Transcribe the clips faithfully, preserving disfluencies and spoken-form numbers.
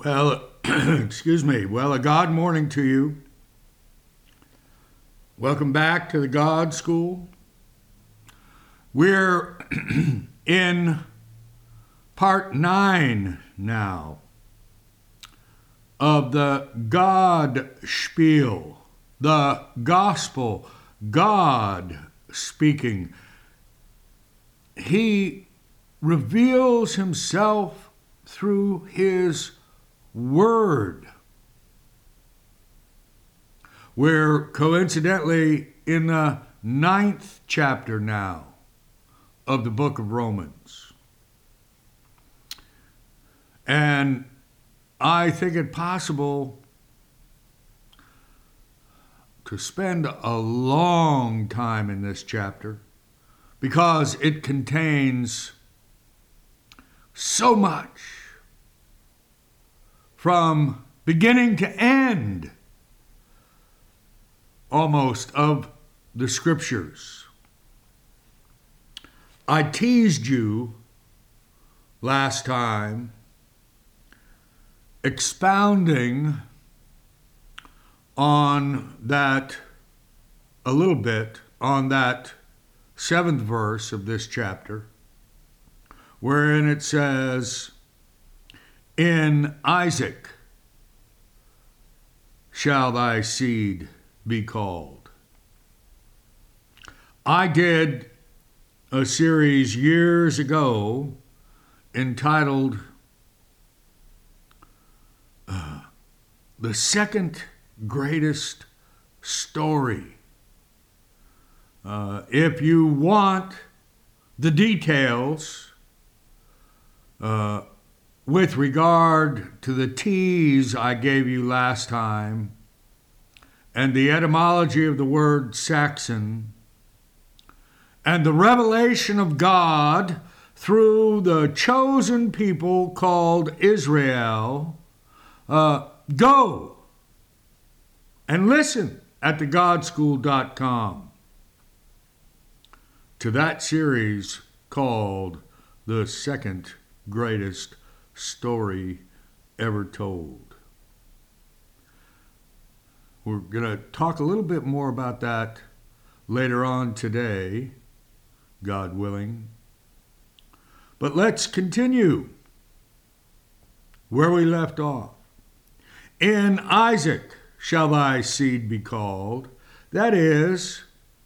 Well, excuse me. Well, a God morning to you. Welcome back to the God School. We're in part nine now of the God spiel, the gospel, God speaking. He reveals himself through his word. We're coincidentally in the ninth chapter now of the book of Romans. And I think it possible to spend a long time in this chapter because it contains so much from beginning to end almost of the scriptures. I teased you last time expounding on that a little bit, on that seventh verse of this chapter, wherein it says, "In Isaac shall thy seed be called." I did a series years ago entitled uh, The Second Greatest Story. Uh, if you want the details uh, with regard to the tease I gave you last time and the etymology of the word Saxon and the revelation of God through the chosen people called Israel, uh, go and listen at the god school dot com to that series called The Second Greatest Story Ever Told. We're going to talk a little bit more about that later on today, God willing. But let's continue where we left off. In Isaac shall thy seed be called. That is,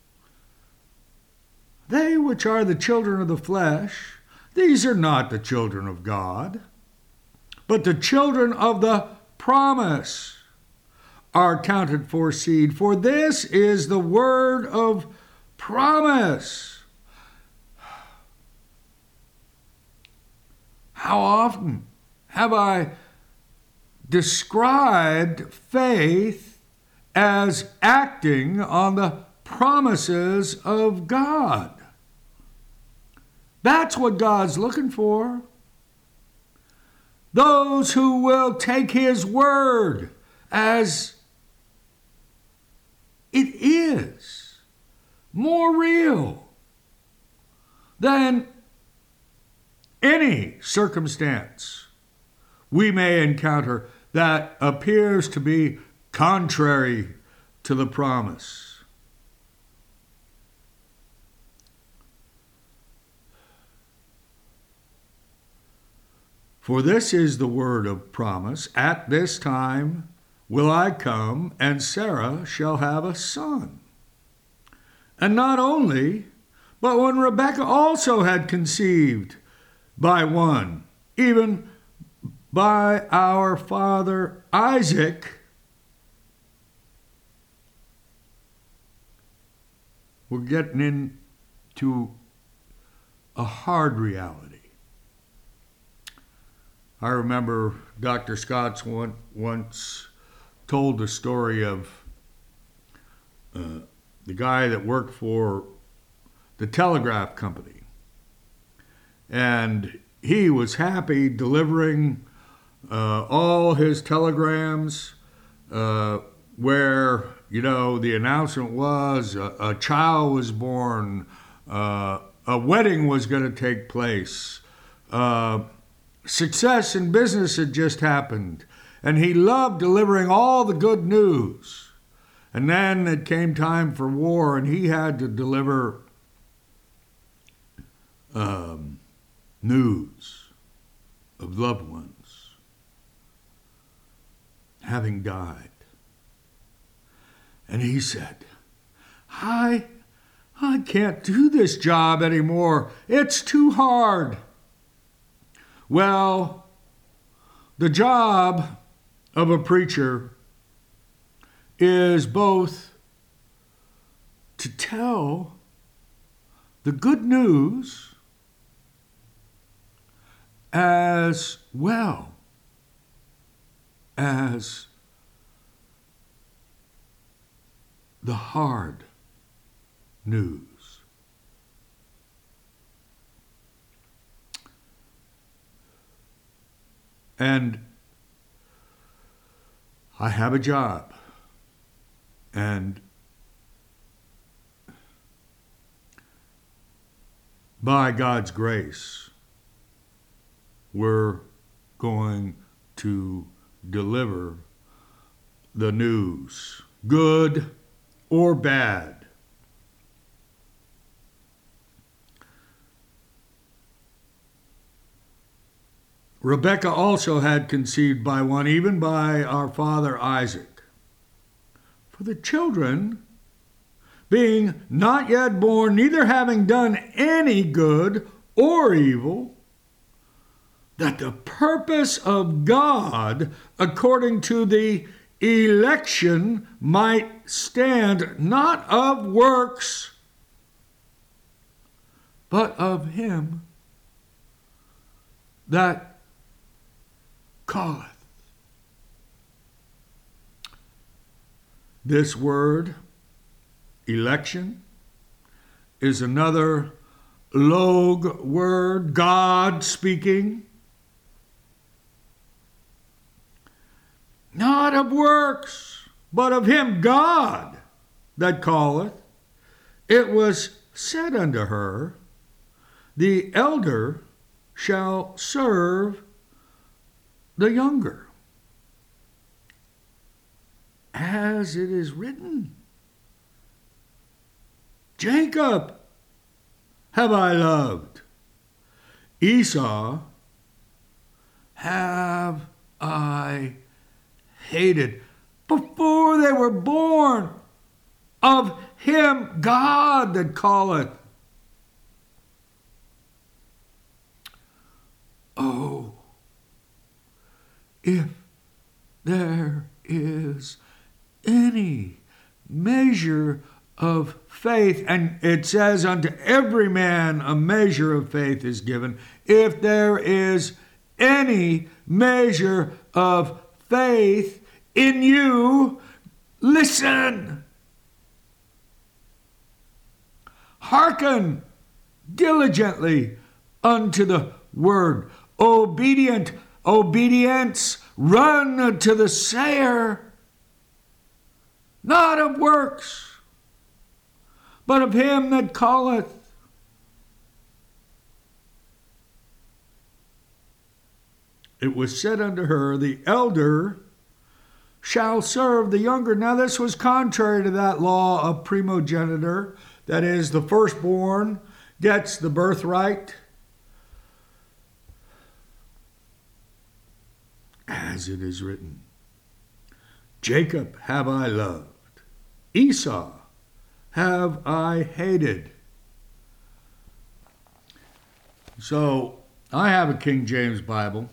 they which are the children of the flesh, these are not the children of God, but the children of the promise are counted for seed. For this is the word of promise. How often have I described faith as acting on the promises of God? That's what God's looking for. Those who will take his word as it is, more real than any circumstance we may encounter that appears to be contrary to the promise. For this is the word of promise, at this time will I come, and Sarah shall have a son. And not only, but when Rebekah also had conceived by one, even by our father Isaac, we're getting into a hard reality. I remember Doctor Scott's one, once told the story of uh, the guy that worked for the telegraph company. And he was happy delivering uh, all his telegrams uh, where, you know, the announcement was a, a child was born, uh, a wedding was going to take place, uh, success in business had just happened, and he loved delivering all the good news. And then it came time for war, and he had to deliver um, news of loved ones having died. And he said, I, I can't do this job anymore. It's too hard. Well, the job of a preacher is both to tell the good news as well as the hard news. And I have a job, and by God's grace, we're going to deliver the news, good or bad. Rebekah also had conceived by one, even by our father Isaac. For the children, being not yet born, neither having done any good or evil, that the purpose of God, according to the election, might stand, not of works, but of him that calleth. This word, election, is another log word, God speaking. Not of works, but of him, God, that calleth. It was said unto her, the elder shall serve the younger, as it is written, Jacob have I loved, Esau have I hated. Before they were born, of him God that calleth. Oh, if there is any measure of faith, and it says unto every man a measure of faith is given, if there is any measure of faith in you, listen. Hearken diligently unto the word. Obedient, obedience, run to the sayer, not of works, but of him that calleth. It was said unto her, the elder shall serve the younger. Now this was contrary to that law of primogeniture, that is, the firstborn gets the birthright. As it is written, Jacob have I loved, Esau have I hated. So I have a King James Bible,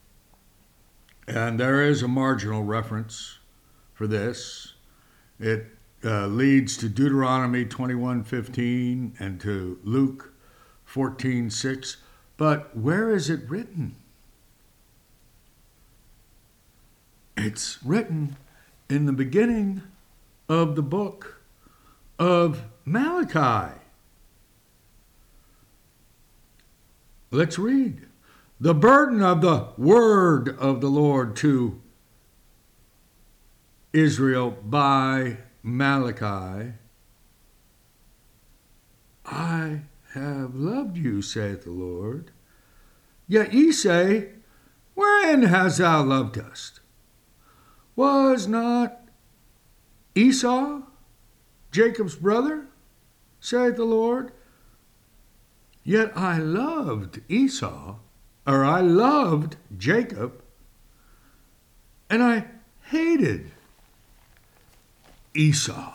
and there is a marginal reference for this. It uh, leads to Deuteronomy twenty-one fifteen and to Luke fourteen six. But where is it written? It's written in the beginning of the book of Malachi. Let's read. The burden of the word of the Lord to Israel by Malachi. I have loved you, saith the Lord. Yet ye say, Wherein hast thou loved us? Was not Esau Jacob's brother, saith the Lord? Yet I loved Esau, or I loved Jacob, and I hated Esau.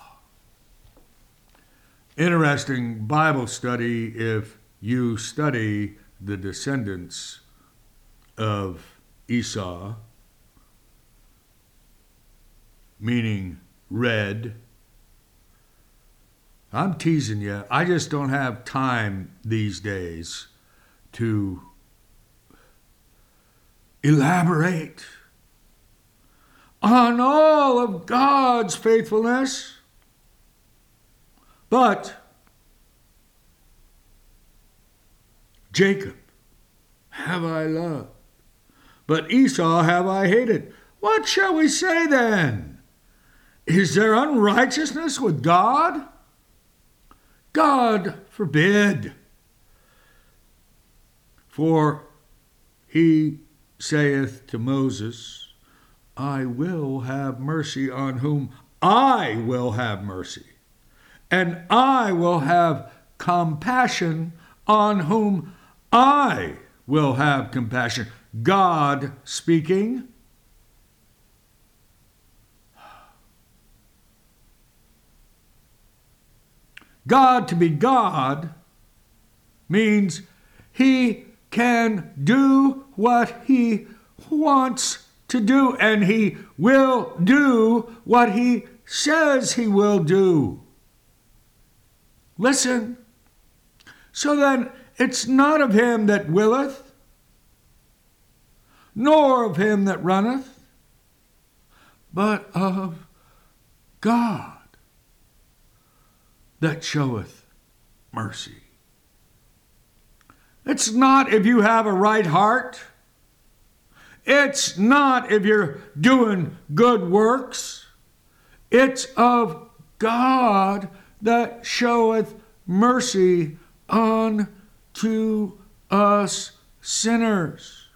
Interesting Bible study if you study the descendants of Esau, meaning red. I'm teasing you. I just don't have time these days to elaborate on all of God's faithfulness. But Jacob have I loved, but Esau have I hated. What shall we say then? Is there unrighteousness with God? God forbid. For he saith to Moses, I will have mercy on whom I will have mercy, and I will have compassion on whom I will have compassion. God speaking. God to be God means he can do what he wants to do, and he will do what he says he will do. Listen. So then, it's not of him that willeth, nor of him that runneth, but of God that showeth mercy. It's not if you have a right heart. It's not if you're doing good works. It's of God that showeth mercy unto us sinners.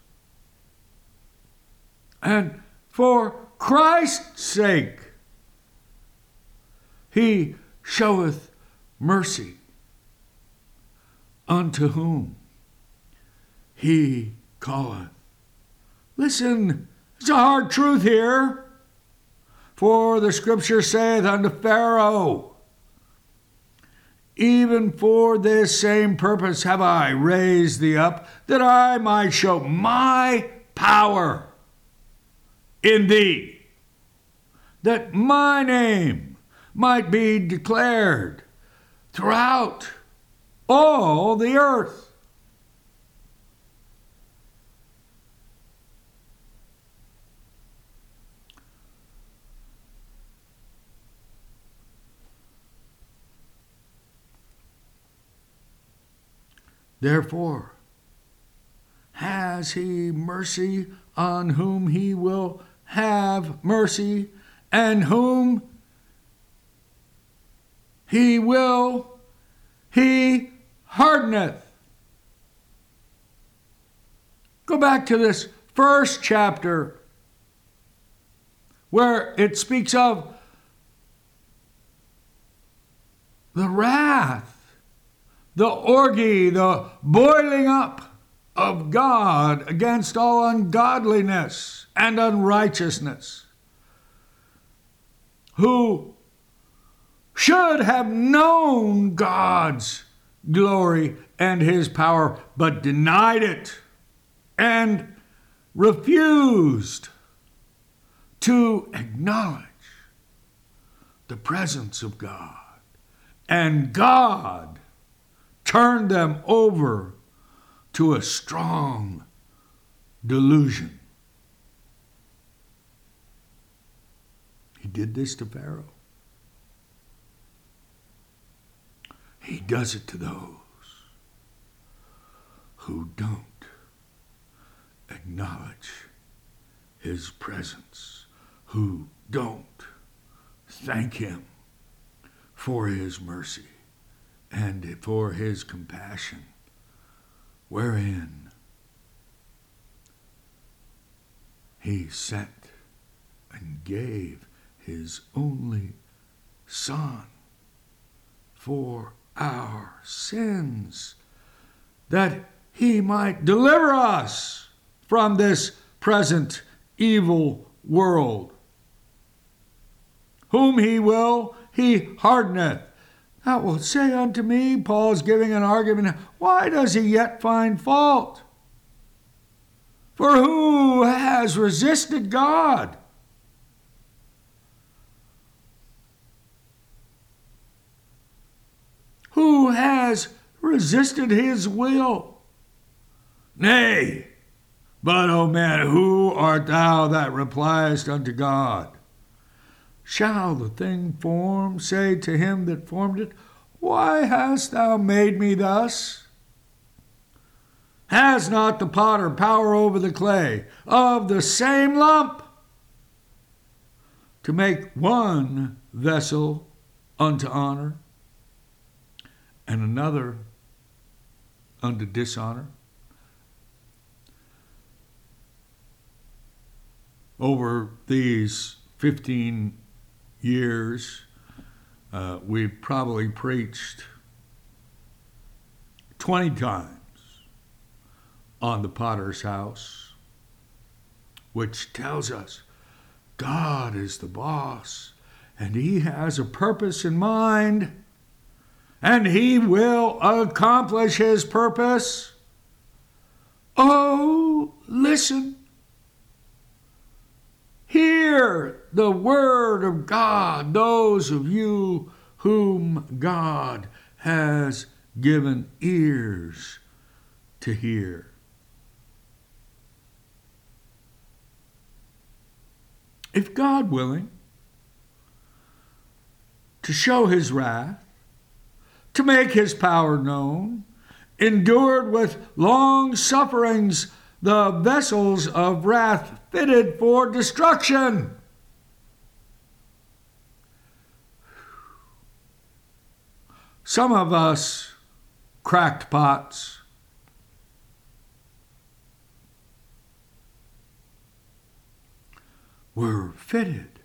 And for Christ's sake, he showeth mercy unto whom he calleth. Listen, it's a hard truth here. For the scripture saith unto Pharaoh, even for this same purpose have I raised thee up, that I might show my power in thee, that my name might be declared throughout all the earth. Therefore, has he mercy on whom he will have mercy, and whom he will, he hardeneth. Go back to this first chapter where it speaks of the wrath, the orgy, the boiling up of God against all ungodliness and unrighteousness, who should have known God's glory and his power, but denied it and refused to acknowledge the presence of God. And God turned them over to a strong delusion. He did this to Pharaoh. He does it to those who don't acknowledge his presence, who don't thank him for his mercy and for his compassion, wherein he sent and gave his only Son for our sins, that he might deliver us from this present evil world. Whom he will, he hardeneth. Thou wilt say unto me, Paul's giving an argument, why does he yet find fault? For who has resisted God? Who has resisted his will? Nay, but, O man, who art thou that repliest unto God? Shall the thing formed say to him that formed it, why hast thou made me thus? Has not the potter power over the clay of the same lump to make one vessel unto honor and another unto dishonor? Over these fifteen years, uh, we've probably preached twenty times on the potter's house, which tells us God is the boss and he has a purpose in mind and he will accomplish his purpose. Oh, listen. Hear the word of God, those of you whom God has given ears to hear. If God willing, to show his wrath, to make his power known, endured with long sufferings the vessels of wrath fitted for destruction. Some of us cracked pots were fitted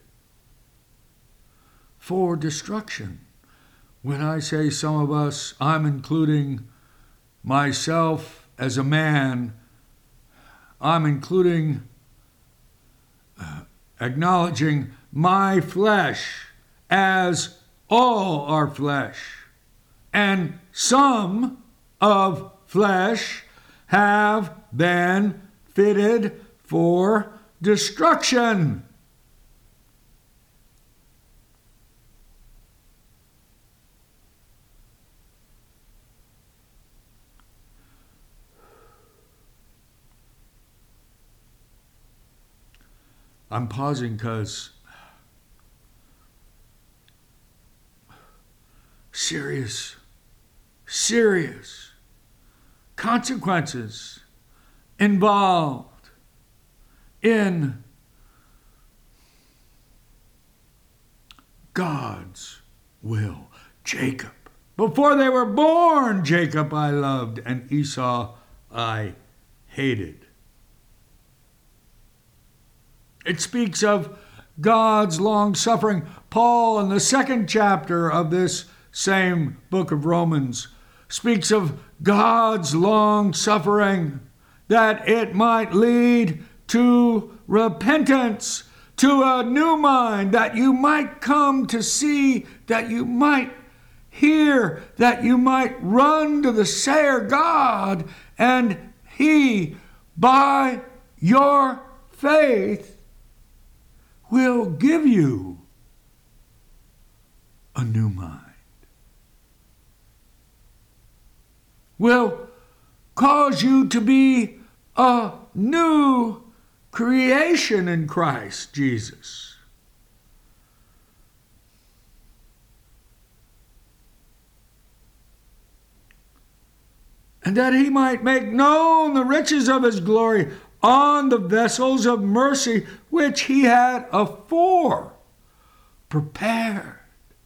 for destruction. When I say some of us, I'm including myself as a man. I'm including, uh, acknowledging my flesh as all our flesh. And some of flesh have been fitted for destruction. I'm pausing because serious, serious consequences involved in God's will. Jacob. Before they were born, Jacob I loved, and Esau I hated. It speaks of God's long suffering. Paul, in the second chapter of this same book of Romans, speaks of God's long suffering, that it might lead to repentance, to a new mind, that you might come to see, that you might hear, that you might run to the Savior God, and he, by your faith, will give you a new mind. Will cause you to be a new creation in Christ Jesus. And that he might make known the riches of his glory on the vessels of mercy which he had afore prepared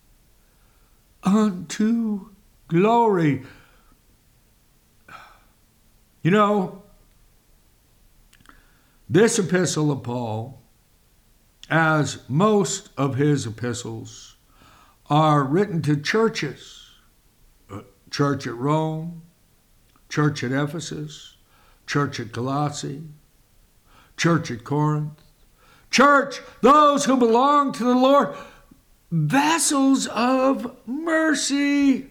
unto glory. You know, This epistle of Paul, as most of his epistles, are written to churches. Church at Rome, church at Ephesus, church at Colossae, church at Corinth. Church, those who belong to the Lord, vessels of mercy.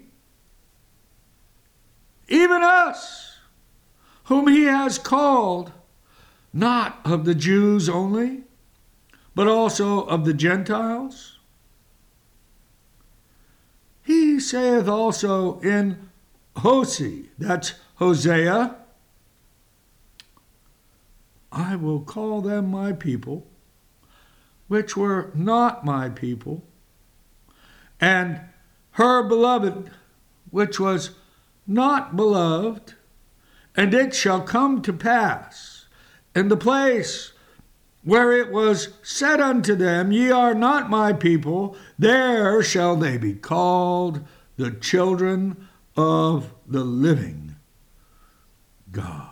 Even us, whom he has called, not of the Jews only, but also of the Gentiles. He saith also in Hosea, that's Hosea, I will call them my people, which were not my people, and her beloved, which was not beloved, and it shall come to pass in the place where it was said unto them, ye are not my people, there shall they be called the children of the living God.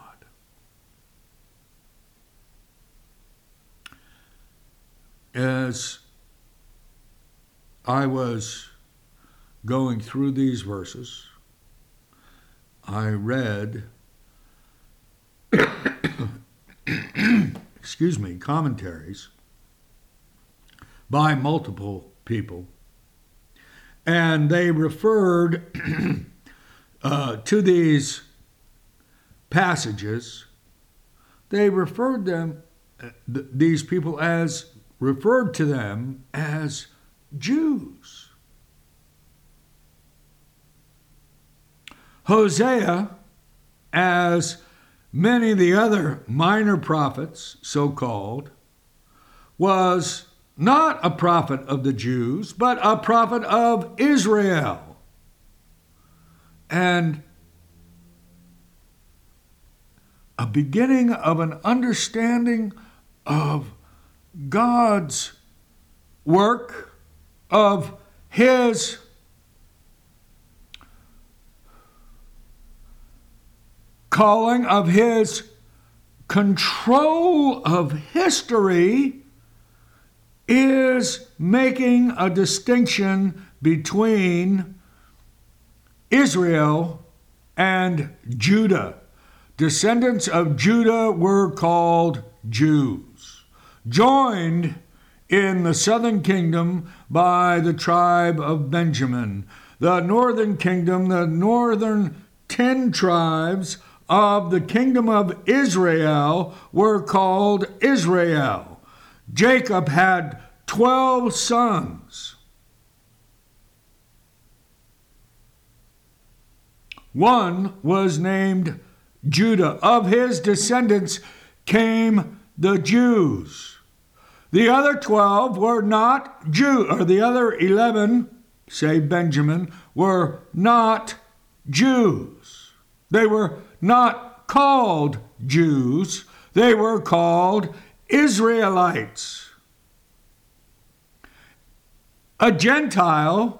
As I was going through these verses, I read, excuse me, commentaries by multiple people, and they referred uh, to these passages. They referred them, uh, th- these people as referred to them as Jews. Hosea, as many of the other minor prophets, so-called, was not a prophet of the Jews, but a prophet of Israel. And a beginning of an understanding of God's work, of his calling, of his control of history, is making a distinction between Israel and Judah. Descendants of Judah were called Jews, joined in the southern kingdom by the tribe of Benjamin. The northern kingdom, the northern ten tribes of the kingdom of Israel were called Israel. Jacob had twelve sons. One was named Judah. Of his descendants came the Jews. The other twelve were not Jew, or the other eleven, say Benjamin, were not Jews. They were not called Jews. They were called Israelites. A Gentile,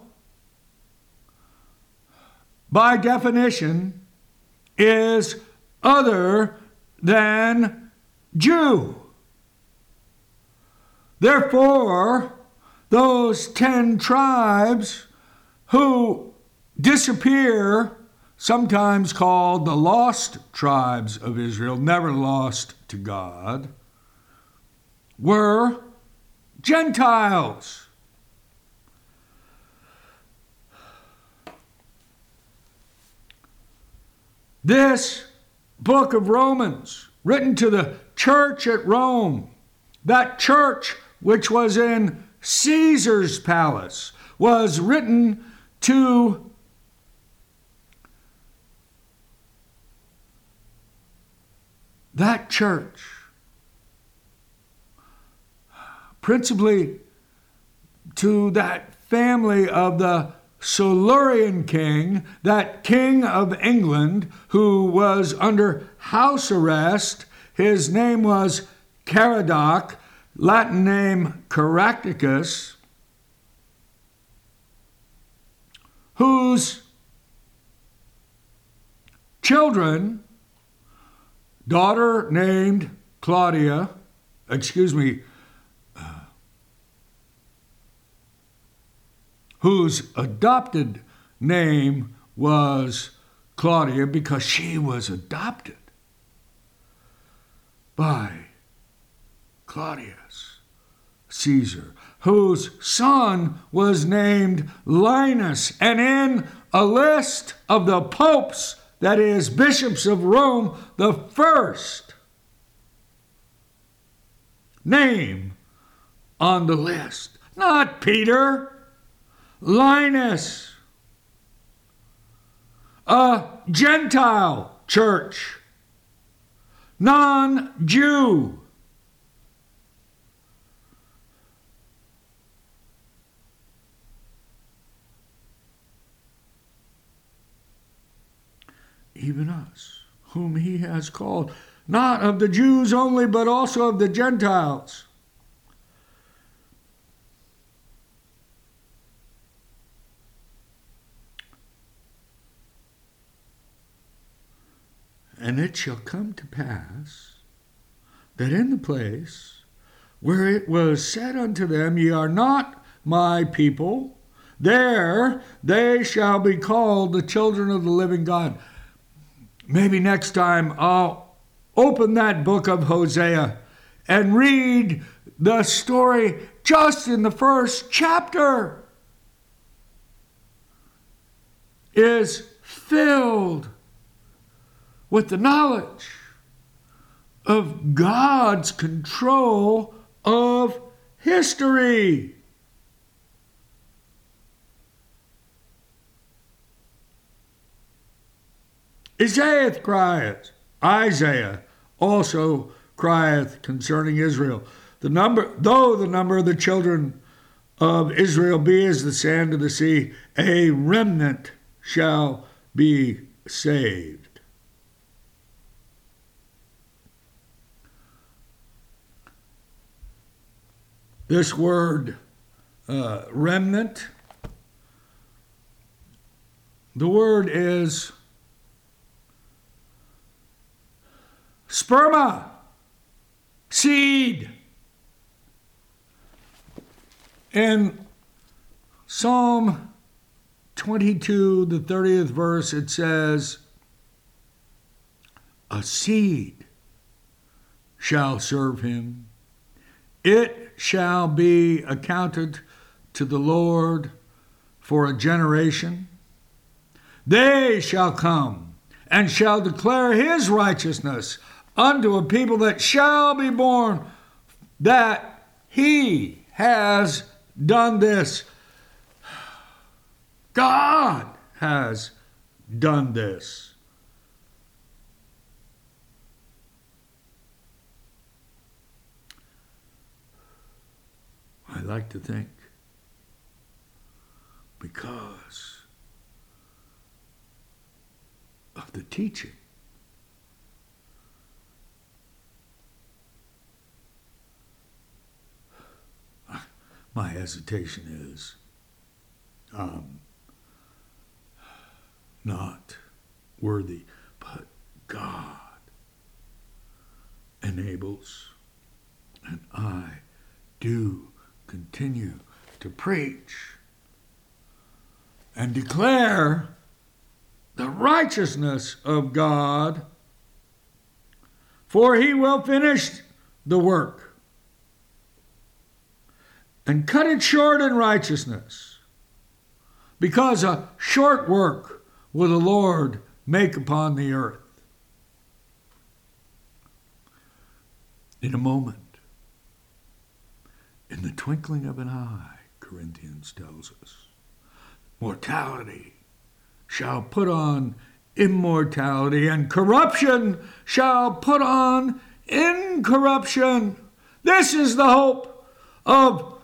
by definition, is other than Jew. Therefore, those ten tribes who disappear, sometimes called the lost tribes of Israel, never lost to God, were Gentiles. This book of Romans, written to the church at Rome, that church which was in Caesar's palace, was written to that church, principally to that family of the Silurian king, that king of England who was under house arrest. His name was Caradoc, Latin name Caractacus, whose children, daughter named Claudia, excuse me, uh, whose adopted name was Claudia because she was adopted by Claudius Caesar, whose son was named Linus, and in a list of the popes, that is, bishops of Rome, the first name on the list, not Peter, Linus, a Gentile church, non-Jew. Even us, whom he has called, not of the Jews only, but also of the Gentiles. And it shall come to pass that in the place where it was said unto them, Ye are not my people, there they shall be called the children of the living God. Maybe next time I'll open that book of Hosea and read the story just in the first chapter. Is filled with the knowledge of God's control of history. Isaiah crieth, Isaiah also crieth concerning Israel. The number, though the number of the children of Israel be as the sand of the sea, a remnant shall be saved. This word, uh, remnant, the word is sperma, seed. In Psalm twenty-two, the thirtieth verse, it says, a seed shall serve him. It shall be accounted to the Lord for a generation. They shall come and shall declare his righteousness unto a people that shall be born, that he has done this. God has done this. I like to think because of the teaching. My hesitation is um, not worthy, but God enables, and I do continue to preach and declare the righteousness of God, for he will finish the work and cut it short in righteousness, because a short work will the Lord make upon the earth. In a moment, in the twinkling of an eye, Corinthians tells us, mortality shall put on immortality, and corruption shall put on incorruption. This is the hope of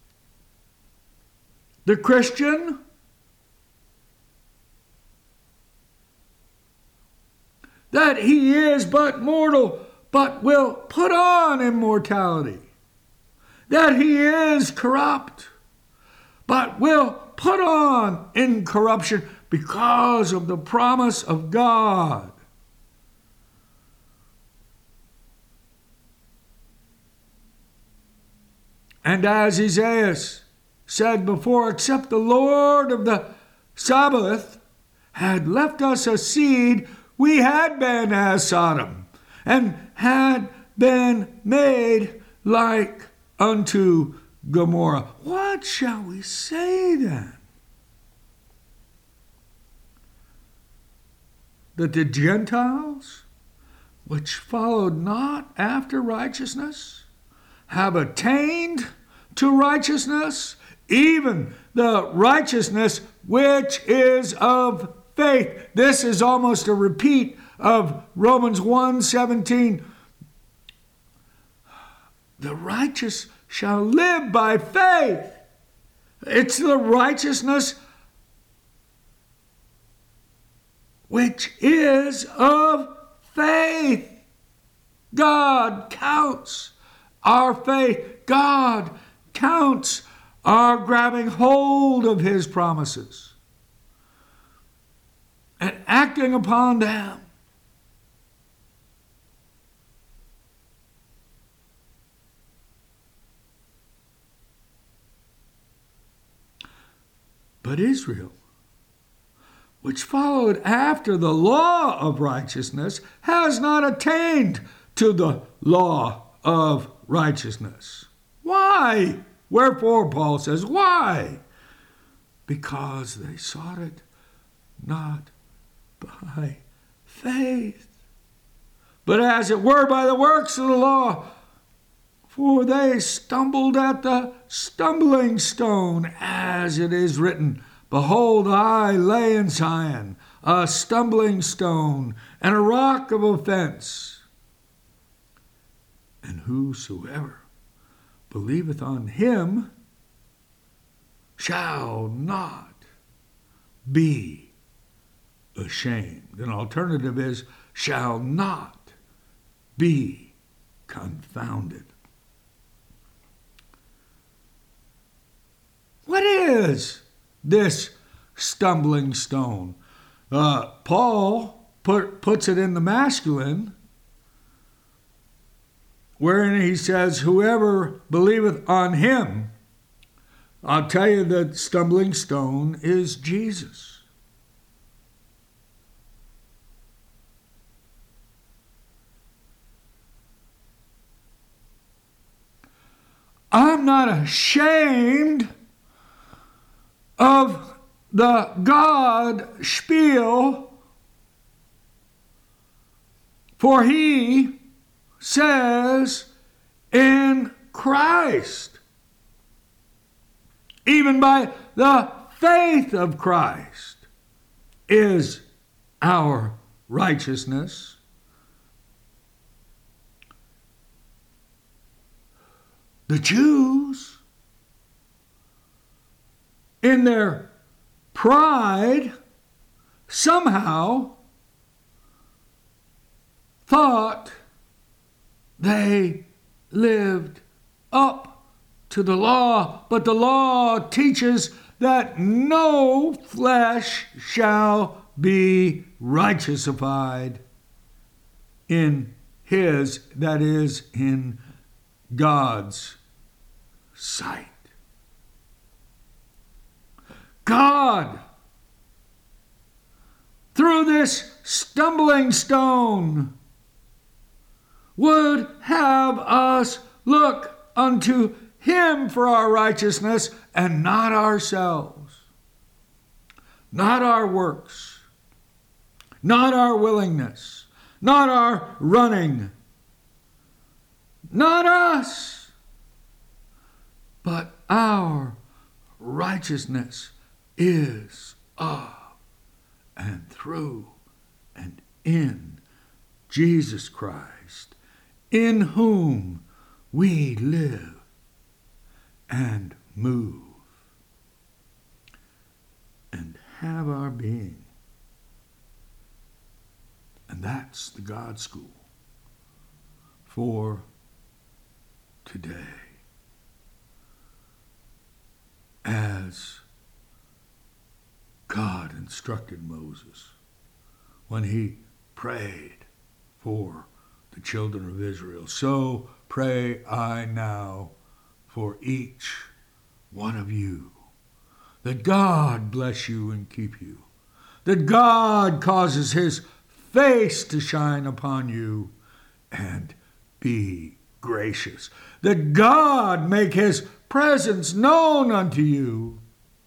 the Christian. That he is but mortal, but will put on immortality. That he is corrupt, but will put on incorruption because of the promise of God. And as Isaiah said before, except the Lord of the Sabbath had left us a seed, we had been as Sodom, and had been made like unto Gomorrah. What shall we say then? That the Gentiles, which followed not after righteousness, have attained to righteousness, even the righteousness which is of faith. This is almost a repeat of Romans one seventeen. The righteous shall live by faith. It's the righteousness which is of faith. God counts our faith. God counts our grabbing hold of his promises and acting upon them. But Israel, which followed after the law of righteousness, has not attained to the law of righteousness. Why? Wherefore, Paul says, why? Because they sought it not by faith, but as it were by the works of the law. For they stumbled at the stumbling stone, as it is written, Behold, I lay in Zion a stumbling stone and a rock of offense. And whosoever believeth on him shall not be ashamed. An alternative is, shall not be confounded. What is this stumbling stone? Uh, Paul put, puts it in the masculine, wherein he says, whoever believeth on him. I'll tell you, the stumbling stone is Jesus. I'm not ashamed of the God spiel, for he says in Christ, even by the faith of Christ, is our righteousness. The Jews, in their pride, somehow thought they lived up to the law, but the law teaches that no flesh shall be righteousified in his, that is, in God's sight. God, through this stumbling stone, would have us look unto him for our righteousness and not ourselves, not our works, not our willingness, not our running, not us, but our righteousness is of and through and in Jesus Christ, in whom we live and move and have our being. And that's the God School for today. As God instructed Moses when he prayed for the children of Israel, so pray I now for each one of you. That God bless you and keep you. That God causes his face to shine upon you and be gracious. That God make his presence known unto you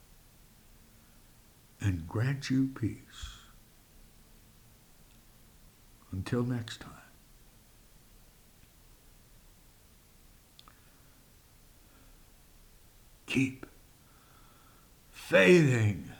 and grant you peace. Until next time. Keep faithing